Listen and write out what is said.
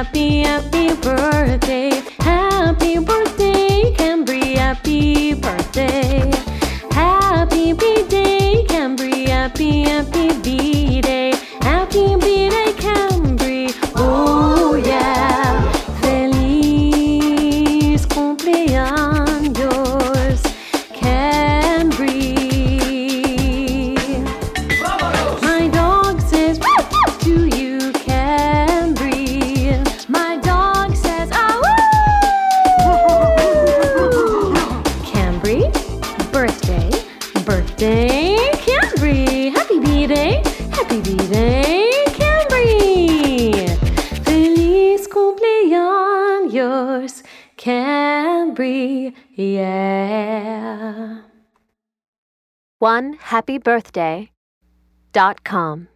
happy, happy birthday. Happy birthday, Cambry, happy birthday. Happy B-Day, Cambry, happy, happy B-Day. Happy B-Day, Cambry, oh yeah. Feliz cumpleaños, Cambry. My dog says to you, Cambry. My dog says Cambry, birthday, birthday, Cambry. Happy B-Day, happy B-Day, Cambry. Feliz cumpleaños, Cambry, yeah. OneHappyBirthday.com